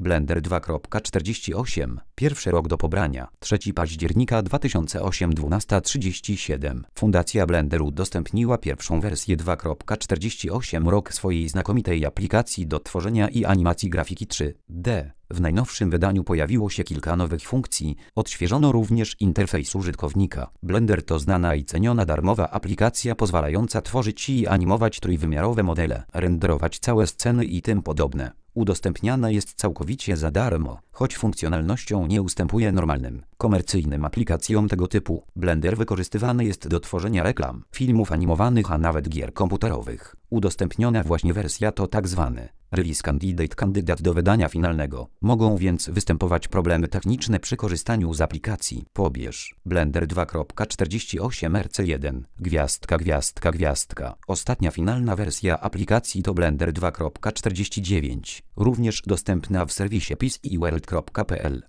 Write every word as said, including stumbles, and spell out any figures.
Blender dwa kropka czterdzieści osiem. Pierwszy rok do pobrania. trzeciego października dwa tysiące ósmego dwunasta trzydzieści siedem. Fundacja Blender udostępniła pierwszą wersję dwa kropka czterdzieści osiem rok swojej znakomitej aplikacji do tworzenia i animacji grafiki trzy D. W najnowszym wydaniu pojawiło się kilka nowych funkcji, odświeżono również interfejs użytkownika. Blender to znana i ceniona darmowa aplikacja pozwalająca tworzyć i animować trójwymiarowe modele, renderować całe sceny i tym podobne. Udostępniana jest całkowicie za darmo, choć funkcjonalnością nie ustępuje normalnym, komercyjnym aplikacjom tego typu. Blender wykorzystywany jest do tworzenia reklam, filmów animowanych, a nawet gier komputerowych. Udostępniona właśnie wersja to tak zwany Release Candidate, kandydat do wydania finalnego. Mogą więc występować problemy techniczne przy korzystaniu z aplikacji. Pobierz Blender dwa kropka czterdzieści osiem R C jeden, gwiazdka, gwiazdka, gwiazdka. Ostatnia finalna wersja aplikacji to Blender dwa kropka czterdzieści dziewięć, również dostępna w serwisie P C world kropka p l.